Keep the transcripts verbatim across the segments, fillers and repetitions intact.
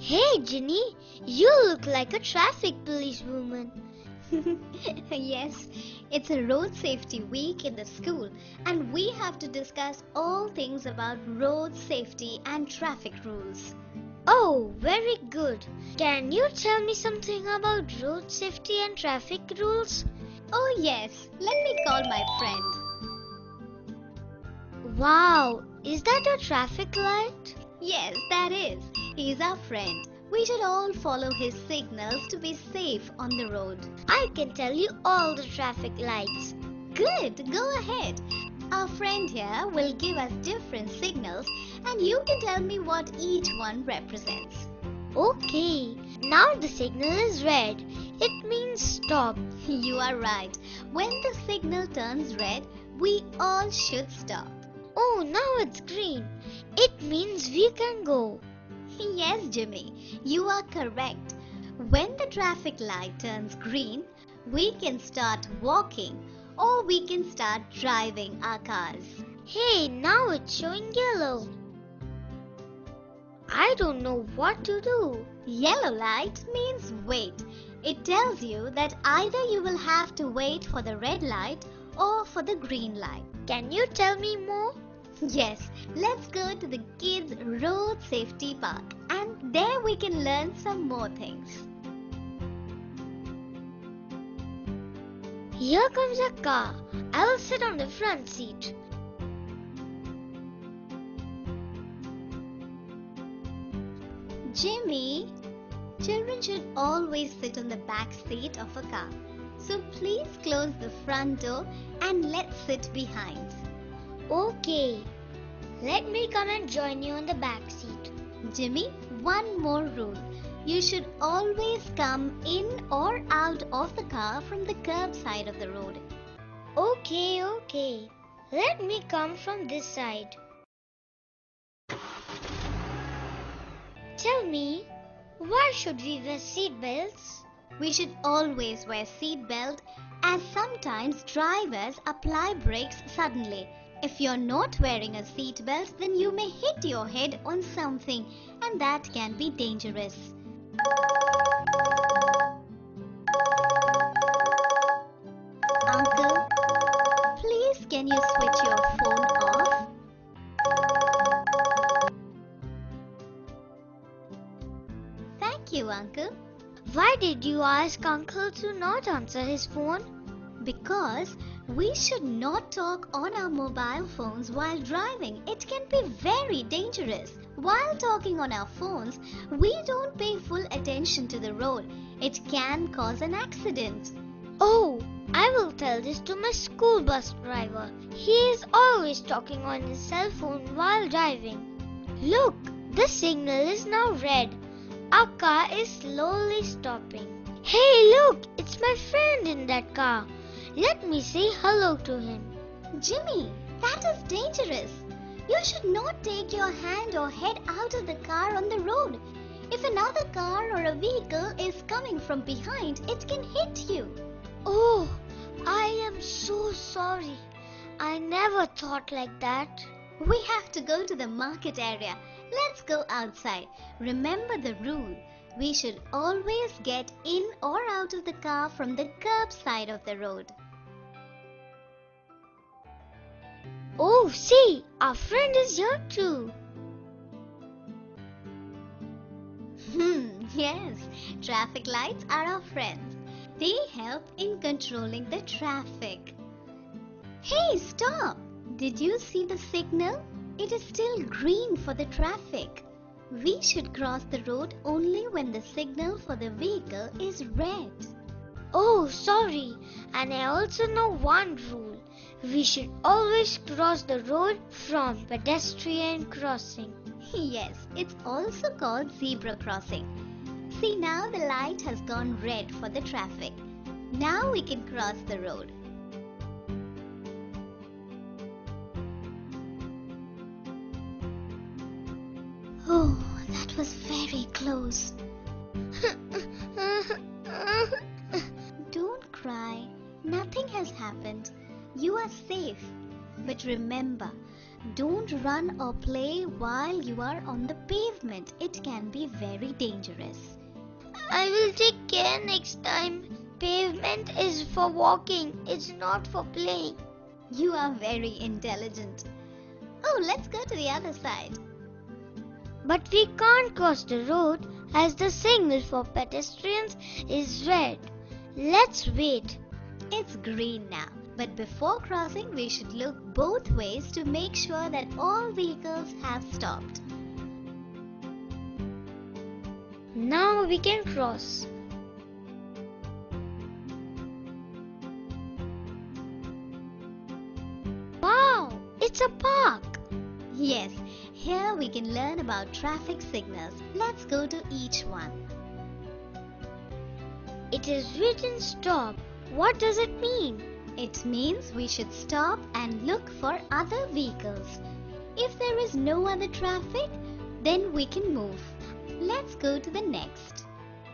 Hey Ginny, you look like a traffic policewoman. Yes, it's a road safety week in the school and we have to discuss all things about road safety and traffic rules. Oh, very good. Can you tell me something about road safety and traffic rules? Oh yes, let me call my friend. Wow, is that a traffic light? Yes, that is. He's our friend. We should all follow his signals to be safe on the road. I can tell you all the traffic lights. Good, go ahead. Our friend here will give us different signals and you can tell me what each one represents. Okay, now the signal is red. It means stop. You are right. When the signal turns red, we all should stop. Oh, now it's green. It means we can go. Yes, Jimmy, you are correct. When the traffic light turns green, we can start walking or we can start driving our cars. Hey, now it's showing yellow. I don't know what to do. Yellow light means wait. It tells you that either you will have to wait for the red light or for the green light. Can you tell me more? Yes, let's go to the kids' road safety park and there we can learn some more things. Here comes a car. I will sit on the front seat. Jimmy, children should always sit on the back seat of a car. So please close the front door and let's sit behind. Okay, let me come and join you on the back seat. Jimmy, one more rule. You should always come in or out of the car from the curb side of the road. Okay, okay. Let me come from this side. Tell me, why should we wear seat belts? We should always wear seat belt as sometimes drivers apply brakes suddenly. If you're not wearing a seat belt, then you may hit your head on something and that can be dangerous. Uncle, please can you switch your phone off? Thank you, Uncle. Why did you ask Uncle to not answer his phone? Because we should not talk on our mobile phones while driving. It can be very dangerous. While talking on our phones, we don't pay full attention to the road. It can cause an accident. Oh, I will tell this to my school bus driver. He is always talking on his cell phone while driving. Look, the signal is now red. Our car is slowly stopping. Hey, look, it's my friend in that car. Let me say hello to him. Jimmy, that is dangerous. You should not take your hand or head out of the car on the road. If another car or a vehicle is coming from behind, it can hit you. Oh, I am so sorry. I never thought like that. We have to go to the market area. Let's go outside. Remember the rule. We should always get in or out of the car from the curb side of the road. Oh, see, our friend is here too. Hmm, yes, traffic lights are our friends. They help in controlling the traffic. Hey, stop! Did you see the signal? It is still green for the traffic. We should cross the road only when the signal for the vehicle is red. Oh, sorry. And I also know one rule. We should always cross the road from pedestrian crossing. Yes, it's also called zebra crossing. See, now the light has gone red for the traffic. Now we can cross the road. Oh, that was very close. Don't cry. Nothing has happened. You are safe. But remember, Don't run or play while you are on the pavement. It can be very dangerous. I will take care next time. Pavement is for walking, it's not for playing. You are very intelligent. Oh, let's go to the other side. But we can't cross the road as the signal for pedestrians is red. Let's wait. It's green now. But before crossing, we should look both ways to make sure that all vehicles have stopped. Now we can cross. Wow, it's a park. Yes, here we can learn about traffic signals. Let's go to each one. It is written stop. What does it mean? It means we should stop and look for other vehicles. If there is no other traffic, then we can move. Let's go to the next.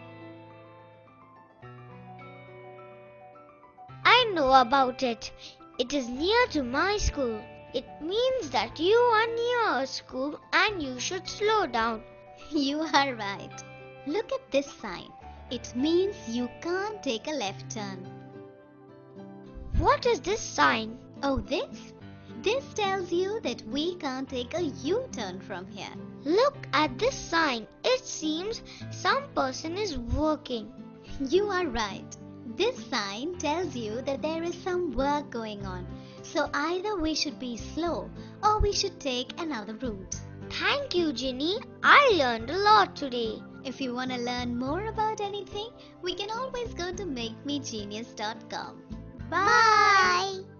I know about it. It is near to my school. It means that you are near a school and you should slow down. You are right. Look at this sign. It means you can't take a left turn. What is this sign? Oh, this? This tells you that we can't take a U-turn from here. Look at this sign. It seems some person is working. You are right. This sign tells you that there is some work going on. So either we should be slow or we should take another route. Thank you, Ginny. I learned a lot today. If you want to learn more about anything, we can always go to make me genius dot com. Bye! Bye.